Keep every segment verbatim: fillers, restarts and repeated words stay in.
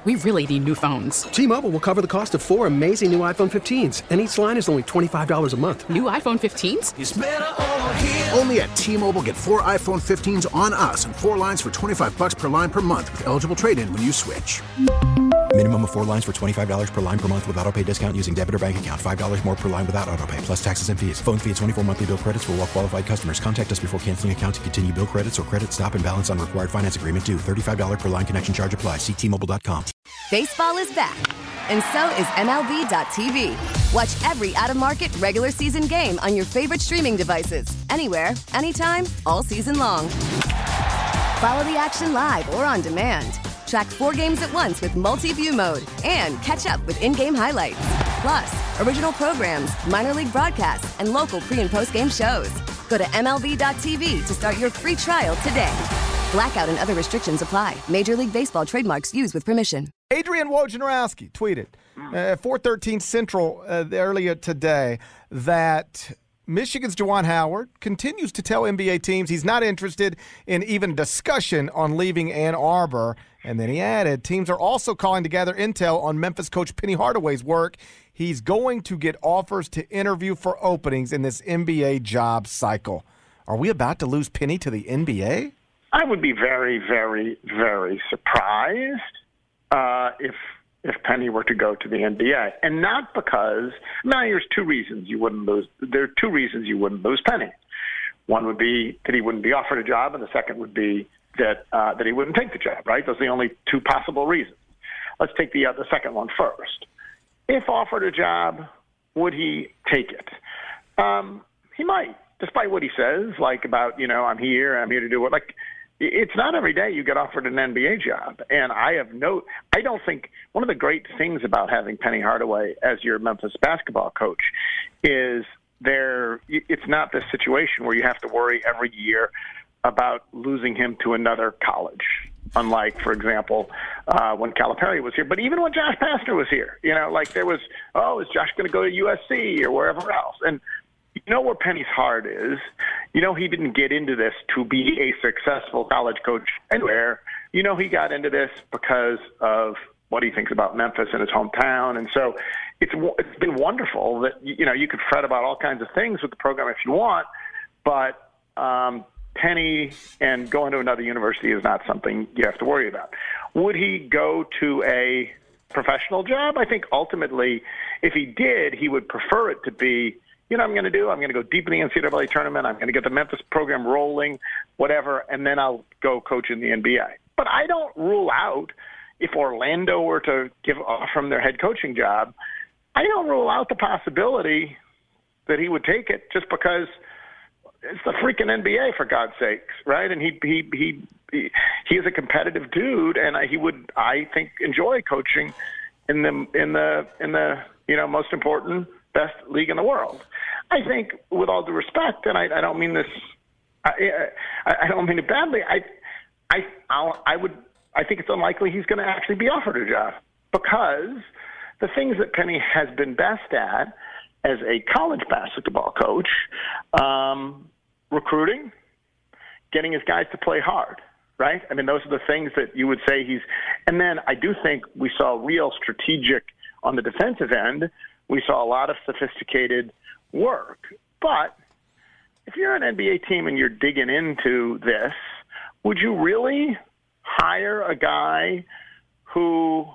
We really need new phones. T-Mobile will cover the cost of four amazing new iPhone fifteens, and each line is only twenty-five dollars a month. New iPhone fifteens? It's better over here. Only at T-Mobile, get four iPhone fifteens on us and four lines for twenty-five dollars per line per month with eligible trade-in when you switch. Minimum of four lines for twenty-five dollars per line per month with autopay discount using debit or bank account. five dollars more per line without autopay, plus taxes and fees. Phone fee at twenty-four monthly bill credits for well-qualified customers. Contact us before canceling account to continue bill credits or credit stop and balance on required finance agreement due. thirty-five dollars per line connection charge applies. See T Mobile dot com. Baseball is back, and so is M L B dot T V. Watch every out-of-market regular season game on your favorite streaming devices. Anywhere, anytime, all season long. Follow the action live or on demand. Track four games at once with multi-view mode and catch up with in-game highlights. Plus, original programs, minor league broadcasts, and local pre- and post-game shows. Go to M L B dot T V to start your free trial today. Blackout and other restrictions apply. Major League Baseball trademarks used with permission. Adrian Wojnarowski tweeted at uh, four thirteen Central uh, earlier today that Michigan's Juwan Howard continues to tell N B A teams he's not interested in even discussion on leaving Ann Arbor. And then he added, teams are also calling to gather intel on Memphis coach Penny Hardaway's work. He's going to get offers to interview for openings in this N B A job cycle. Are we about to lose Penny to the N B A? I would be very, very, very surprised uh, if if Penny were to go to the N B A, and not because. Now, there's two reasons you wouldn't lose. There are two reasons you wouldn't lose Penny. One would be that he wouldn't be offered a job, and the second would be that uh, that he wouldn't take the job. Right? Those are the only two possible reasons. Let's take the uh, the second one first. If offered a job, would he take it? Um, he might, despite what he says, like about you know I'm here, I'm here to do it. Like, it's not every day you get offered an N B A job. And I have no, I don't think one of the great things about having Penny Hardaway as your Memphis basketball coach is there, it's not this situation where you have to worry every year about losing him to another college. Unlike, for example, uh, when Calipari was here. But even when Josh Pastner was here, you know, like there was, oh, is Josh going to go to U S C or wherever else? And you know where Penny's heart is. You know he didn't get into this to be a successful college coach anywhere. You know he got into this because of what he thinks about Memphis and his hometown. And so it's it's been wonderful that, you know, you could fret about all kinds of things with the program if you want, but um, Penny and going to another university is not something you have to worry about. Would he go to a professional job? I think ultimately, if he did, he would prefer it to be, you know what I'm going to do? I'm going to go deep in the N C double A tournament. I'm going to get the Memphis program rolling, whatever, and then I'll go coach in the N B A. But I don't rule out, if Orlando were to give off from their head coaching job, I don't rule out the possibility that he would take it just because it's the freaking N B A, for God's sakes, right? And he he he he, he is a competitive dude, and he would, I think, enjoy coaching in the in the in the you know most important, best league in the world. I think, with all due respect, and I, I don't mean this, I, I, I don't mean it badly. I, I, I'll, I would, I think it's unlikely he's going to actually be offered a job because the things that Penny has been best at as a college basketball coach, um, recruiting, getting his guys to play hard. Right? I mean, those are the things that you would say he's. And then I do think we saw real strategic on the defensive end. We saw a lot of sophisticated work. But if you're an N B A team and you're digging into this, would you really hire a guy who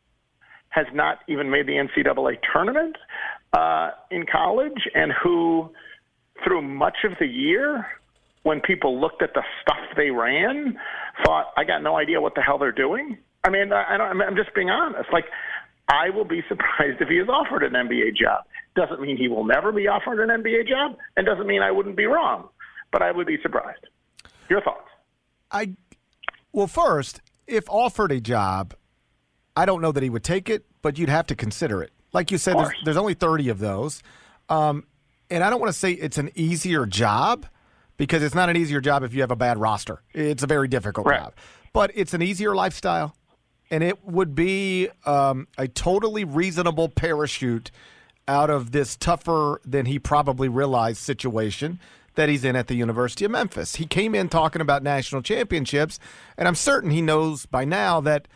has not even made the N C double A tournament uh, in college and who, through much of the year, when people looked at the stuff they ran, thought, I got no idea what the hell they're doing? I mean, I don't, I'm just being honest. Like, I will be surprised if he is offered an N B A job. Doesn't mean he will never be offered an N B A job, and doesn't mean I wouldn't be wrong. But I would be surprised. Your thoughts? I Well, first, if offered a job, I don't know that he would take it, but you'd have to consider it. Like you said, there's, there's only thirty of those. Um, and I don't want to say it's an easier job, because it's not an easier job if you have a bad roster. It's a very difficult right. job. But it's an easier lifestyle, and it would be um, a totally reasonable parachute out of this tougher than he probably realized situation that he's in at the University of Memphis. He came in talking about national championships, and I'm certain he knows by now that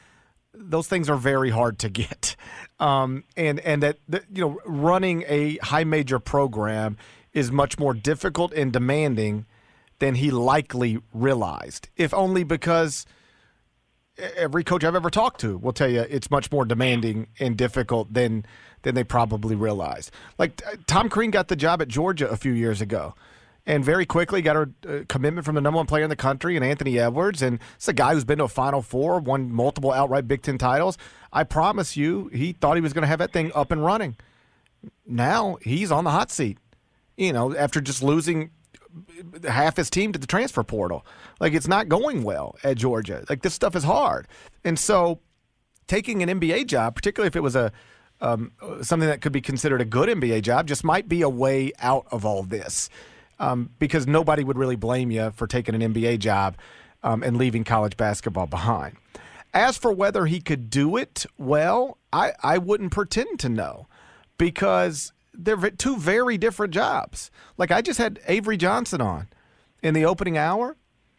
those things are very hard to get. Um, and and that, that, you know, running a high major program is much more difficult and demanding than he likely realized, if only because every coach I've ever talked to will tell you it's much more demanding and difficult than than they probably realized. Like Tom Crean got the job at Georgia a few years ago, and very quickly got a uh, commitment from the number one player in the country, and Anthony Edwards. And it's a guy who's been to a Final Four, won multiple outright Big Ten titles. I promise you, he thought he was going to have that thing up and running. Now he's on the hot seat, you know, after just losing half his team to the transfer portal. Like, it's not going well at Georgia. Like, this stuff is hard. And so taking an N B A job, particularly if it was a um, something that could be considered a good N B A job, just might be a way out of all this. Um, because nobody would really blame you for taking an N B A job um, and leaving college basketball behind. As for whether he could do it well, I, I wouldn't pretend to know, because they're two very different jobs. Like, I just had Avery Johnson on in the opening hour.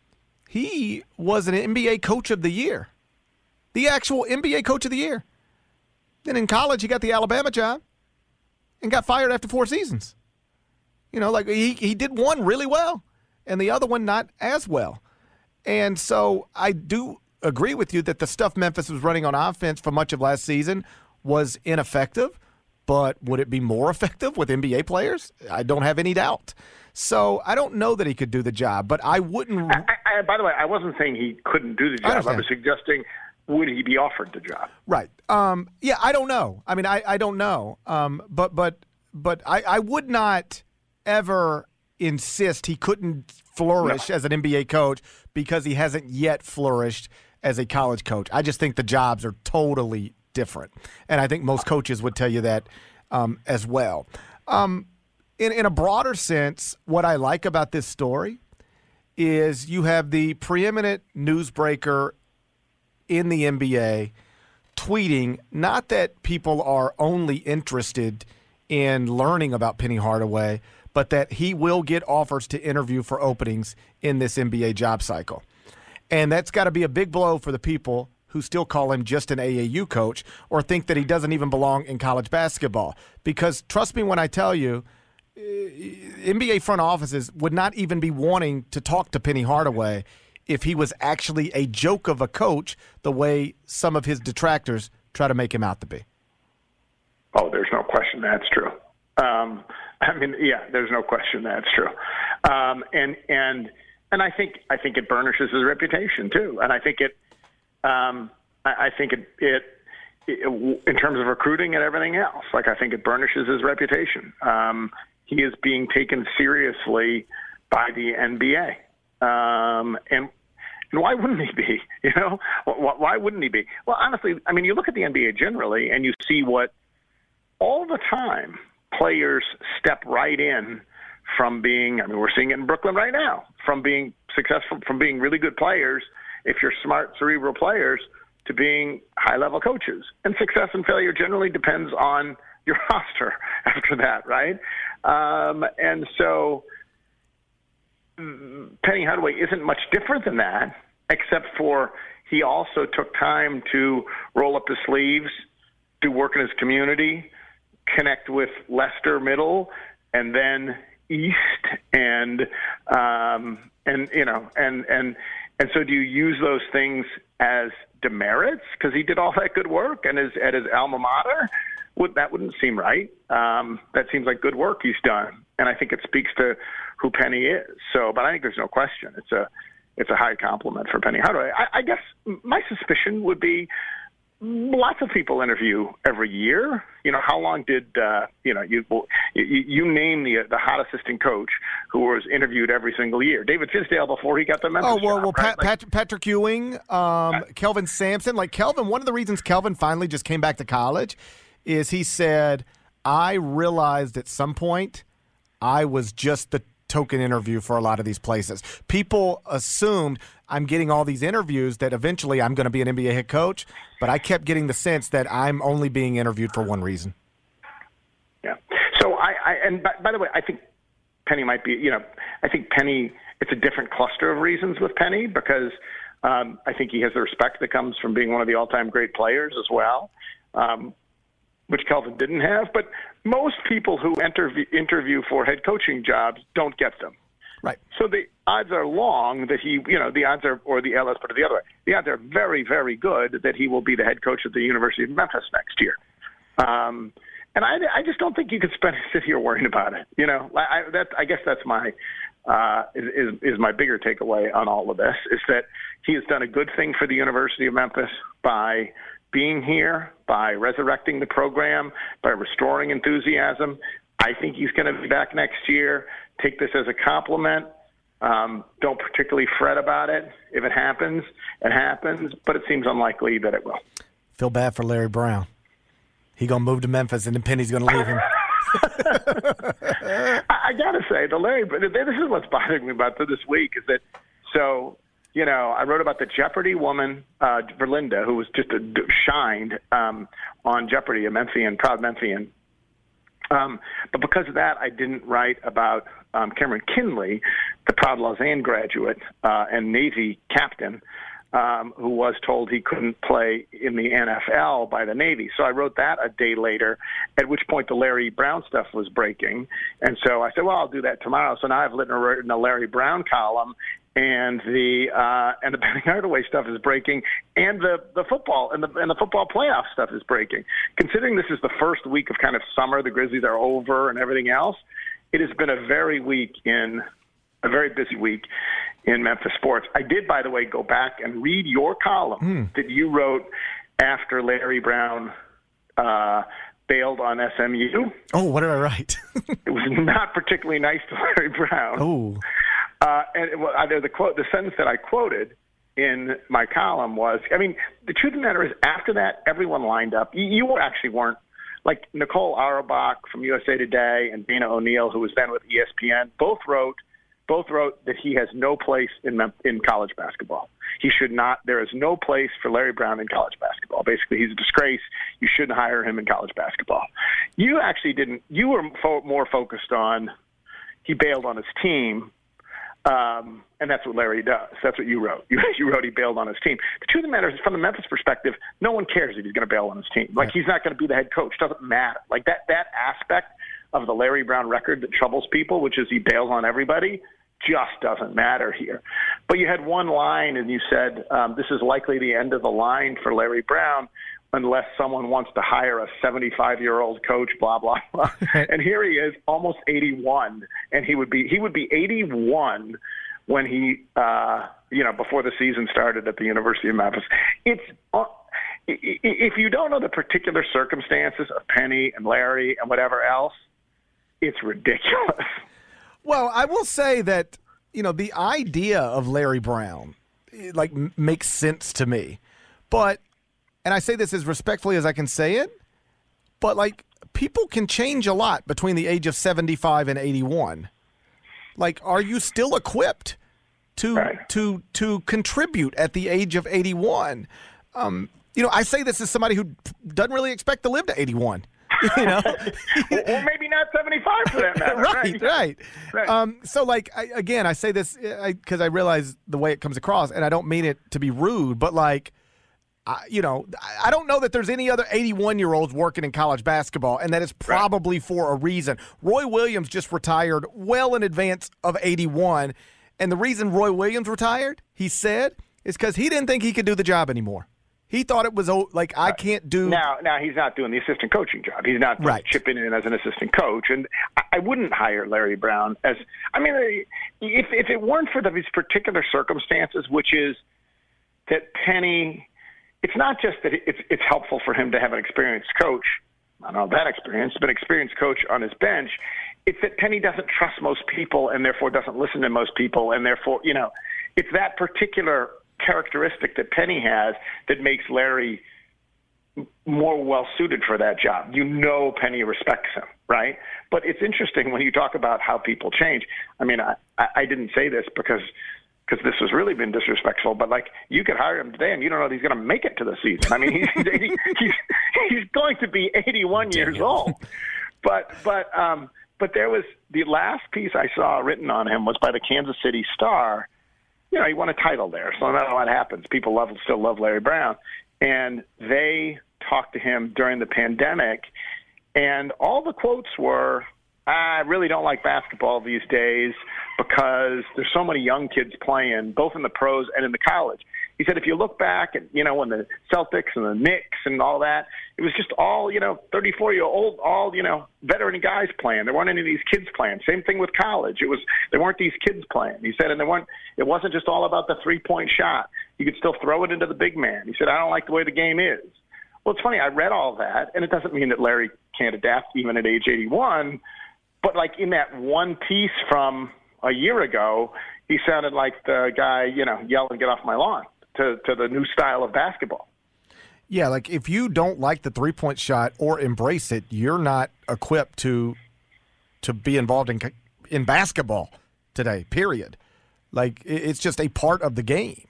He was an N B A Coach of the Year, the actual N B A Coach of the Year. Then in college, he got the Alabama job and got fired after four seasons. You know, like he, he did one really well and the other one not as well. And so I do agree with you that the stuff Memphis was running on offense for much of last season was ineffective. But would it be more effective with N B A players? I don't have any doubt. So I don't know that he could do the job, but I wouldn't. I, I, by the way, I wasn't saying he couldn't do the job. I, I was suggesting, would he be offered the job? Right. Um, yeah, I don't know. I mean, I, I don't know. Um, but but but I, I would not ever insist he couldn't flourish no. as an N B A coach because he hasn't yet flourished as a college coach. I just think the jobs are totally different. And I think most coaches would tell you that um, as well. Um, in, in a broader sense, what I like about this story is you have the preeminent newsbreaker in the N B A tweeting, not that people are only interested in learning about Penny Hardaway, but that he will get offers to interview for openings in this N B A job cycle. And that's got to be a big blow for the people who still call him just an A A U coach or think that he doesn't even belong in college basketball. Because trust me when I tell you, N B A front offices would not even be wanting to talk to Penny Hardaway if he was actually a joke of a coach the way some of his detractors try to make him out to be. Oh, there's no question that's true. Um, I mean, yeah, there's no question that's true. Um, and and and I think I think it burnishes his reputation too. And I think it Um, I, I think it, it, it, in terms of recruiting and everything else, like I think it burnishes his reputation. Um, he is being taken seriously by the N B A, um, and and why wouldn't he be? You know, why, why wouldn't he be? Well, honestly, I mean, you look at the N B A generally, and you see what all the time players step right in from being. I mean, we're seeing it in Brooklyn right now, from being successful, from being really good players, if you're smart, cerebral players, to being high-level coaches. And success and failure generally depends on your roster after that, right? Um, and so Penny Hardaway isn't much different than that, except for he also took time to roll up his sleeves, do work in his community, connect with Leicester Middle, and then East, and um, and you know, and and. And so do you use those things as demerits because he did all that good work and is at his alma mater? Would, that wouldn't seem right. Um, that seems like good work he's done. And I think it speaks to who Penny is. So, but I think there's no question. It's a it's a high compliment for Penny Hardaway. I, I guess my suspicion would be lots of people interview every year. You know, how long did, uh, you know, you, you you name the the hot assistant coach who was interviewed every single year? David Fizdale before he got the Memphis Oh, well, job, well right? Pat, like, Patrick, Patrick Ewing, um, right. Kelvin Sampson. Like Kelvin, one of the reasons Kelvin finally just came back to college is he said, I realized at some point I was just the token interview for a lot of these places. People assumed I'm getting all these interviews that eventually I'm going to be an N B A head coach, but I kept getting the sense that I'm only being interviewed for one reason. Yeah. So I, I and by, by the way, I think Penny might be, you know, I think Penny, it's a different cluster of reasons with Penny because Um, I think he has the respect that comes from being one of the all-time great players as well, um, which Kelvin didn't have. But most people who interview, interview for head coaching jobs don't get them. Right. So the odds are long that he, you know, the odds are, or the let's put it the other way, the odds are very, very good that he will be the head coach at the University of Memphis next year. Um, and I, I just don't think you could spend sit here worrying about it. You know, I, that I guess that's my uh, is is my bigger takeaway on all of this is that he has done a good thing for the University of Memphis by being here, by resurrecting the program, by restoring enthusiasm. I think he's going to be back next year. Take this as a compliment. Um, don't particularly fret about it. If it happens, it happens, but it seems unlikely that it will. Feel bad for Larry Brown. He going to move to Memphis, and then Penny's going to leave him. I, I got to say, the Larry, this is what's bothering me about this week is that, so, you know, I wrote about the Jeopardy woman, uh, Verlinda, who was just a, shined um, on Jeopardy, a Memphian, proud Memphian. Um, but because of that, I didn't write about um, Cameron Kinley, the proud Lausanne graduate uh, and Navy captain, um, who was told he couldn't play in the N F L by the Navy. So I wrote that a day later, at which point the Larry Brown stuff was breaking. And so I said, well, I'll do that tomorrow. So now I've written a Larry Brown column, and the uh, and the Penny Hardaway stuff is breaking, and the, the football and the and the football playoff stuff is breaking. Considering this is the first week of kind of summer, the Grizzlies are over, and everything else, it has been a very week in a very busy week in Memphis sports. I did, by the way, go back and read your column mm. that you wrote after Larry Brown uh, bailed on S M U. Oh, what did I write? It was not particularly nice to Larry Brown. Oh. Uh, and it, well, either the quote, the sentence that I quoted in my column was, I mean, the truth of the matter is, after that, everyone lined up. You, you actually weren't, like Nicole Auerbach from U S A Today and Dana O'Neill, who was then with E S P N, both wrote, both wrote that he has no place in in college basketball. He should not. There is no place for Larry Brown in college basketball. Basically, he's a disgrace. You shouldn't hire him in college basketball. You actually didn't. You were fo- more focused on he bailed on his team. Um, and that's what Larry does. That's what you wrote. You, you wrote he bailed on his team. The truth of the matter is, from the Memphis perspective, no one cares if he's going to bail on his team. Like, he's not going to be the head coach. Doesn't matter. Like, that, that aspect of the Larry Brown record that troubles people, which is he bails on everybody, just doesn't matter here. But you had one line, and you said, um, this is likely the end of the line for Larry Brown unless someone wants to hire a seventy-five-year-old coach, blah, blah, blah. And here he is, almost eighty-one, and he would be he would be eighty-one when he, uh, you know, before the season started at the University of Memphis. It's uh, if you don't know the particular circumstances of Penny and Larry and whatever else, it's ridiculous. Well, I will say that, you know, the idea of Larry Brown, like, m- makes sense to me. But, and I say this as respectfully as I can say it, but, like, people can change a lot between the age of seventy-five and eighty-one. Like, are you still equipped to right. to to contribute at the age of eighty-one? Um, you know, I say this as somebody who doesn't really expect to live to eighty-one. You know, or maybe not seventy-five for that matter. right, right. right. Um, so, like, I, again, I say this because I, I realize the way it comes across, and I don't mean it to be rude, but, like, I, you know, I don't know that there's any other eighty-one-year-olds working in college basketball, and that is probably right. for a reason. Roy Williams just retired well in advance of eighty-one, and the reason Roy Williams retired, he said, is because he didn't think he could do the job anymore. He thought it was like, I can't do. Now, now he's not doing the assistant coaching job. He's not right. chipping in as an assistant coach. And I wouldn't hire Larry Brown as. I mean, if if it weren't for these particular circumstances, which is that Penny, it's not just that it's it's helpful for him to have an experienced coach. I don't know that experience, but experienced coach on his bench. It's that Penny doesn't trust most people, and therefore doesn't listen to most people, and therefore, you know, it's that particular characteristic that Penny has that makes Larry more well-suited for that job. You know Penny respects him, right? But it's interesting when you talk about how people change. I mean, I, I didn't say this because because this has really been disrespectful, but, like, you could hire him today and you don't know that he's going to make it to the season. I mean, he's he's, he's, he's going to be eighty-one Damn. years old. But, but, um, but there was the last piece I saw written on him was by the Kansas City Star, you know, he won a title there. So no matter what happens, people love still love Larry Brown. And they talked to him during the pandemic, and all the quotes were, I really don't like basketball these days because there's so many young kids playing, both in the pros and in the college. He said if you look back at, you know, when the Celtics and the Knicks and all that, it was just all, you know, thirty-four-year-old, all, you know, veteran guys playing. There weren't any of these kids playing. Same thing with college. It was there weren't these kids playing. He said, and there weren't. It wasn't just all about the three-point shot. You could still throw it into the big man. He said, I don't like the way the game is. Well, it's funny. I read all that, and it doesn't mean that Larry can't adapt even at age eighty-one. But like in that one piece from a year ago, he sounded like the guy, you know, yelling, "Get off my lawn." To, to the new style of basketball. Yeah, like if you don't like the three-point shot or embrace it, you're not equipped to to be involved in in basketball today, period. Like it's just a part of the game.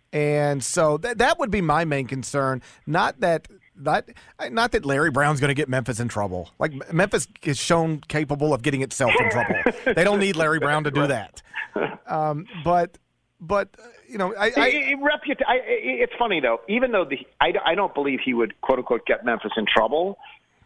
And so that that would be my main concern, not that not, not that Larry Brown's going to get Memphis in trouble. Like Memphis is shown capable of getting itself in trouble. They don't need Larry Brown to do that. Um, but But, you know, I, I, it, it, I it's funny, though. Even though the, I, I don't believe he would, quote, unquote, get Memphis in trouble,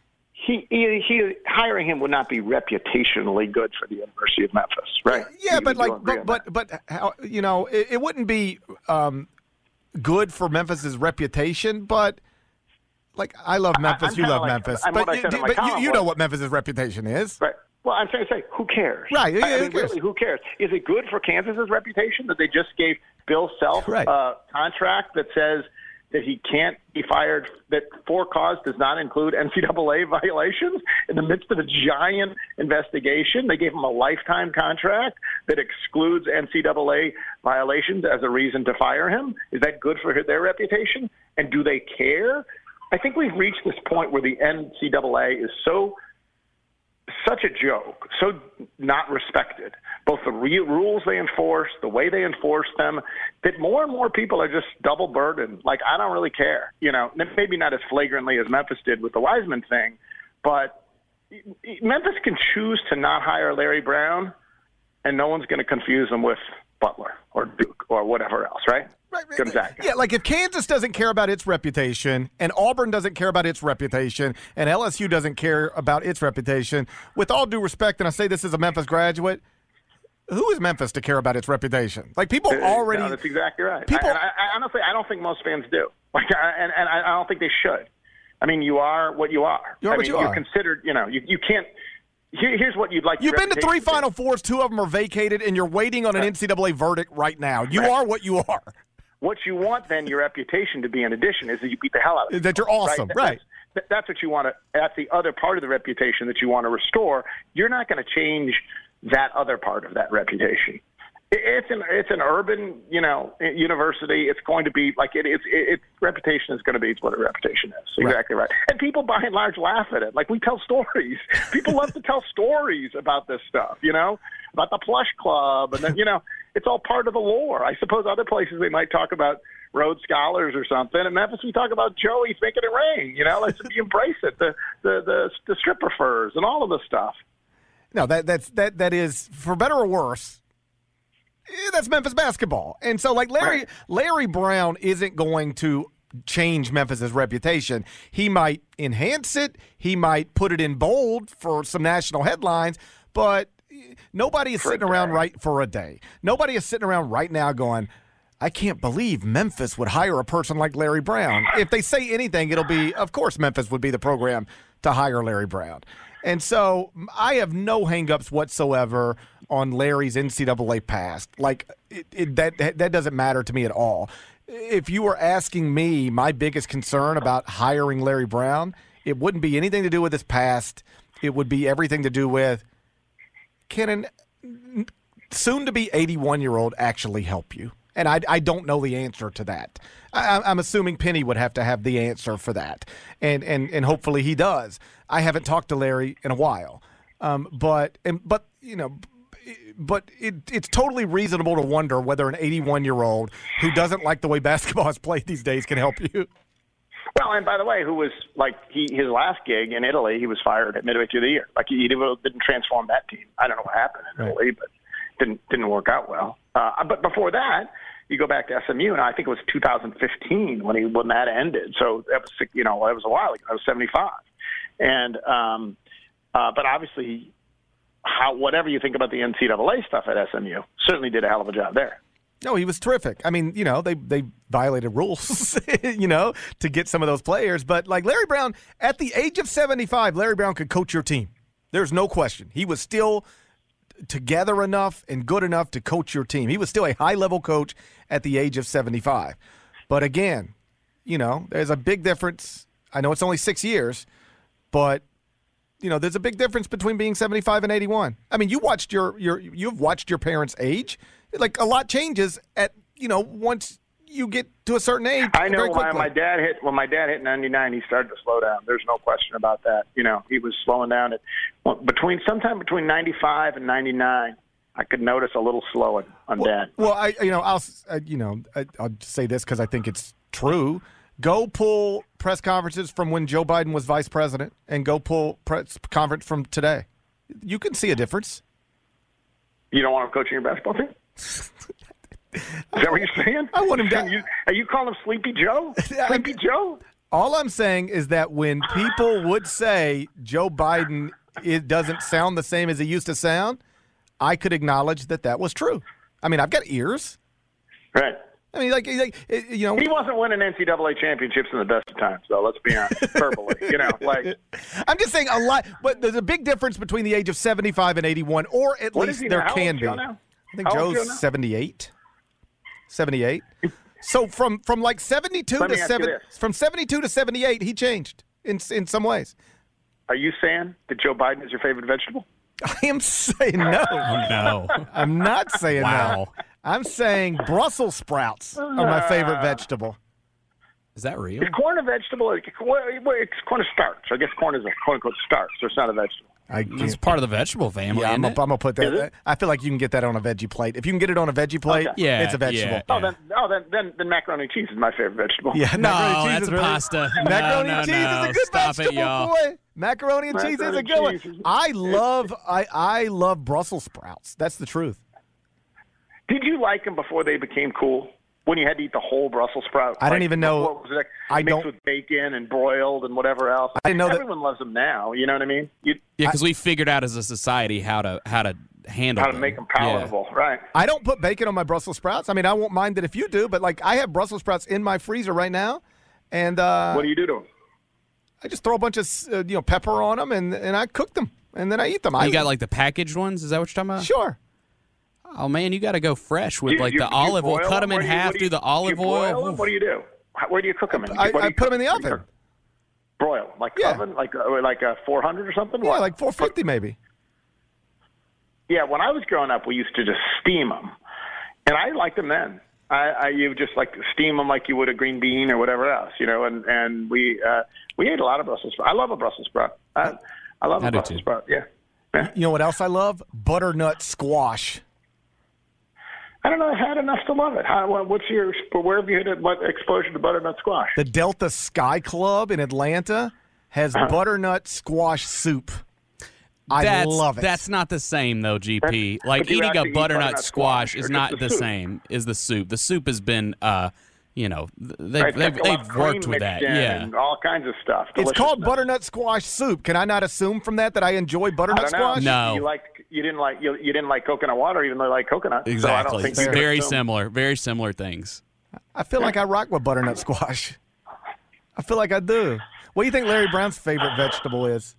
he, he, he hiring him would not be reputationally good for the University of Memphis, right? Yeah, you, but, you like, but, but, but, how, you know, it, it wouldn't be um, good for Memphis's reputation, but, like, I love Memphis, I, you love like, Memphis. I'm but you, but you, you know what Memphis's reputation is. Right. Well, I'm trying to say, who cares? Right. Yeah, I mean, who cares? really, who cares? Is it good for Kansas's reputation that they just gave Bill Self right. a contract that says that he can't be fired, that for cause does not include N C double A violations in the midst of a giant investigation? They gave him a lifetime contract that excludes N C double A violations as a reason to fire him. Is that good for their reputation? And do they care? I think we've reached this point where the N C double A is so such a joke, so not respected, both the re- rules they enforce, the way they enforce them, that more and more people are just double burdened. Like, I don't really care. You know, maybe not as flagrantly as Memphis did with the Wiseman thing, but Memphis can choose to not hire Larry Brown, and no one's going to confuse them with Butler or Duke or whatever else, right? Right, right. Gonzaga. Yeah, like if Kansas doesn't care about its reputation and Auburn doesn't care about its reputation and L S U doesn't care about its reputation, with all due respect, and I say this as a Memphis graduate, who is Memphis to care about its reputation? Like people already. No, that's exactly right. People, I, I, I, honestly, I don't think most fans do. Like, I, and, and I don't think they should. I mean, you are what you are. You are I what mean, you you're are. considered. You know, you you can't. Here, here's what you'd like. You've been to three to Final Fours. Two of them are vacated, and you're waiting on an right. N C double A verdict right now. You right. are what you are. What you want, then, your reputation to be in addition is that you beat the hell out of it. That you're awesome, right? right. That's, that's what you want to. That's the other part of the reputation that you want to restore. You're not going to change that other part of that reputation. It, it's an it's an urban, you know, university. It's going to be like it. It's it, its reputation is going to be what a reputation is. Right. Exactly right. And people, by and large, laugh at it. Like we tell stories. People love to tell stories about this stuff. You know, about the Plush Club, and then you know. It's all part of the lore. I suppose other places they might talk about Rhodes Scholars or something. In Memphis, we talk about Joey's making it rain. You know, let's embrace it. The, the the the stripper furs and all of the stuff. No, that that's that that is for better or worse. That's Memphis basketball, and so like Larry Right. Larry Brown isn't going to change Memphis's reputation. He might enhance it. He might put it in bold for some national headlines, but. Nobody is For a sitting around day. right for a day. Nobody is sitting around right now going, I can't believe Memphis would hire a person like Larry Brown. If they say anything, it'll be, of course, Memphis would be the program to hire Larry Brown. And so I have no hangups whatsoever on Larry's N C double A past. Like, it, it, that, that doesn't matter to me at all. If you were asking me my biggest concern about hiring Larry Brown, it wouldn't be anything to do with his past. It would be everything to do with, can an soon-to-be eighty-one-year-old actually help you? And I, I don't know the answer to that. I, I'm assuming Penny would have to have the answer for that, and and and hopefully he does. I haven't talked to Larry in a while, um, but and but you know, but it, it's totally reasonable to wonder whether an eighty-one-year-old who doesn't like the way basketball is played these days can help you. Well, and by the way, who was like he his last gig in Italy, he was fired at midway through the year. Like he didn't transform that team. I don't know what happened in Right. Italy, but didn't didn't work out well. Uh, but before that, you go back to S M U, and I think it was two thousand fifteen when he when that ended. So that was you know that was a while ago. I was seventy-five, and um, uh, but obviously, how whatever you think about the N C double A stuff at S M U, certainly did a hell of a job there. No, he was terrific. I mean, you know, they they violated rules, you know, to get some of those players. But like Larry Brown, at the age of seventy-five, Larry Brown could coach your team. There's no question. He was still together enough and good enough to coach your team. He was still a high-level coach at the age of seventy-five. But again, you know, there's a big difference. I know it's only six years, but you know, there's a big difference between being seventy-five and eighty-one. I mean, you watched your your you've watched your parents age. Like a lot changes at you know once you get to a certain age. I know very when quickly. my dad hit when my dad hit ninety-nine, he started to slow down. There's no question about that. You know, he was slowing down at well, between sometime between ninety-five and ninety-nine. I could notice a little slowing on well, Dad. Well, I you know I'll I, you know I, I'll say this because I think it's true. Go pull press conferences from when Joe Biden was vice president, and go pull press conference from today. You can see a difference. You don't want him coaching your basketball team? Is that what you're saying? I want him to. You, are you calling him Sleepy Joe? Sleepy Joe? All I'm saying is that when people would say Joe Biden it doesn't sound the same as he used to sound, I could acknowledge that that was true. I mean, I've got ears. Right. I mean, like, like you know, he wasn't winning N C double A championships in the best of times, though. Let's be honest, verbally, you know, like. I'm just saying a lot, but there's a big difference between the age of seventy-five and eighty-one, or at What least is he there now? How can old's be. Joe now? I think How old's Joe's Joe now? seventy-eight. seventy-eight. So from from like seventy-two Let to me ask you seven, this. from seventy-two to seventy-eight, he changed in in some ways. Are you saying that Joe Biden is your favorite vegetable? I am saying no. Oh, no. I'm not saying Wow. no. I'm saying Brussels sprouts are my favorite vegetable. Is that real? Is corn a vegetable? It's corn a starch. I guess corn is a quote-unquote starch, so it's not a vegetable. I It's can't, part of the vegetable family, yeah, I'm isn't gonna, I'm it? gonna put Is that. it? I feel like you can get that on a veggie plate. If you can get it on a veggie plate, Okay. Yeah, it's a vegetable. yeah. Oh, then, oh, then, then, then macaroni and cheese is my favorite vegetable. Yeah, No, macaroni and cheese that's is a really, pasta. No, Macaroni no, and cheese no. is a good Stop it, vegetable, y'all. boy. Macaroni and cheese is a Macaroni good one. and cheese is- I love, I, I love Brussels sprouts. That's the truth. Did you like them before they became cool? When you had to eat the whole Brussels sprout? I didn't Like, even know- What was it like? I mixed don't- with bacon and broiled and whatever else. I didn't know that- Everyone loves them now. You know what I mean? You, Yeah, because we figured out as a society how to how to handle how to them. make them palatable, right? I don't put bacon on my Brussels sprouts. I mean, I won't mind it if you do, but like I have Brussels sprouts in my freezer right now, and uh, What do you do to them? I just throw a bunch of uh, you know pepper on them, and and I cook them, and then I eat them. Yeah. I You got like the packaged ones? Is that what you're talking about? sure. Oh man, you got to go fresh with You- like you- the you olive oil. broil Cut them Where in do you- half what do through you- the olive you broil oil. them? What do you do? How- Where do you cook them? In? I, What do I you put them in the cook- oven. Broil, like Yeah. oven, like uh, like a four hundred or something. Yeah, What? like four fifty maybe. Yeah, when I was growing up, we used to just steam them, and I liked them then. I, I you would just like steam them like you would a green bean or whatever else, you know. And and we uh, we ate a lot of Brussels sprouts. I love a Brussels sprout. I, I love I a do Brussels too. sprout. Yeah. yeah. You know what else I love? Butternut squash. I don't know. I've had enough to love it. How, what- what's your where have you had what exposure to butternut squash? The Delta Sky Club in Atlanta has Uh-huh. butternut squash soup. I That's, love it. That's not the same though, G P. Like but you eating actually a eat butternut, butternut squash, squash is or not just the the soup? same as the soup. The soup has been, uh, you know, they've Right, it's they've, got a lot they've of worked cream with that. mixed in Yeah. and all kinds of stuff. It's called Deliciousness. butternut squash soup. Can I not assume from that that I enjoy I butternut don't know. squash? No. You like you didn't like you, you didn't like coconut water, even though you like coconut. So I Exactly. don't think It's you could very assume. similar. Very similar things. I feel like I rock with butternut squash. I feel like I do. What do you think Larry Brown's favorite vegetable is?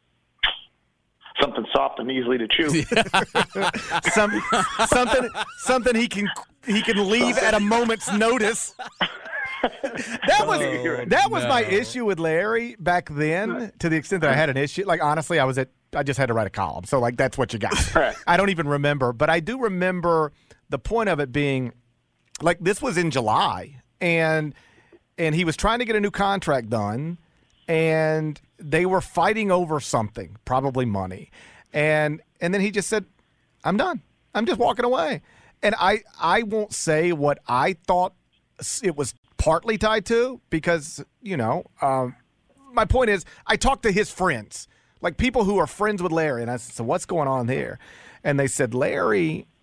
Something soft and easily to chew. Some, something something he can he can leave at a moment's notice. That was that was my no. issue with Larry back then, to the extent that I had an issue. Like honestly, I was at I just had to write a column, so like that's what you got. Right. I don't even remember, but I do remember the point of it being like this was in July, and and he was trying to get a new contract done, and they were fighting over something, probably money, and and then he just said, "I'm done. I'm just walking away." And I I won't say what I thought it was partly tied to, because you know um, my point is I talked to his friends, like people who are friends with Larry, and I said, "So what's going on here?" And they said Larry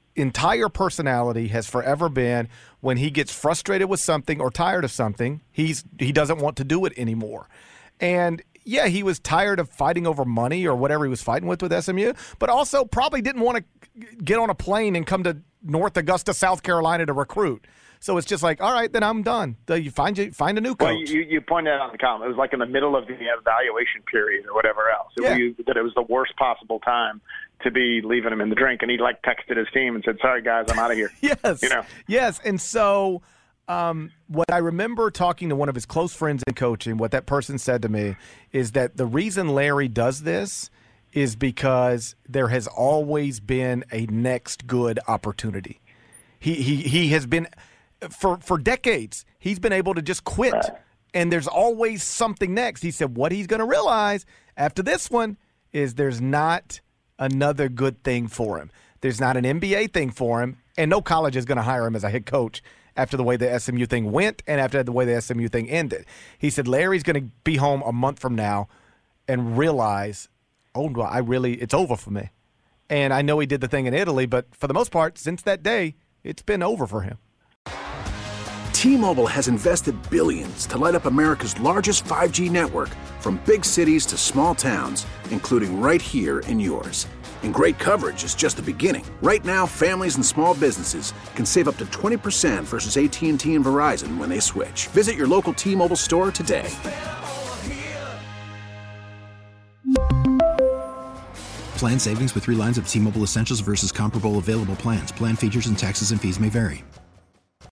entire personality has forever been when he gets frustrated with something or tired of something, he's he doesn't want to do it anymore. And yeah, he was tired of fighting over money or whatever he was fighting with with S M U, but also probably didn't want to get on a plane and come to North Augusta, South Carolina to recruit. So it's just like, all right, then I'm done. You find you find a new coach. Well, you, you pointed out in the column, it was like in the middle of the evaluation period or whatever else. It, yeah. you, that it was the worst possible time to be leaving him in the drink. And he like texted his team and said, sorry, guys, I'm out of here. yes. You know? Yes. And so um, what I remember talking to one of his close friends in coaching, what that person said to me is that the reason Larry does this is because there has always been a next good opportunity. He he he has been for for decades. He's been able to just quit, right. And there's always something next. He said what he's going to realize after this one is there's not another good thing for him. There's not an N B A thing for him, and no college is going to hire him as a head coach after the way the S M U thing went and after the way the S M U thing ended. He said Larry's going to be home a month from now and realize, oh, well, I really, it's over for me. And I know he did the thing in Italy, but for the most part, since that day, it's been over for him. T-Mobile has invested billions to light up America's largest five G network, from big cities to small towns, including right here in yours. And great coverage is just the beginning. Right now, families and small businesses can save up to twenty percent versus A T and T and Verizon when they switch. Visit your local T-Mobile store today. Plan savings with three lines of T-Mobile Essentials versus comparable available plans. Plan features and taxes and fees may vary.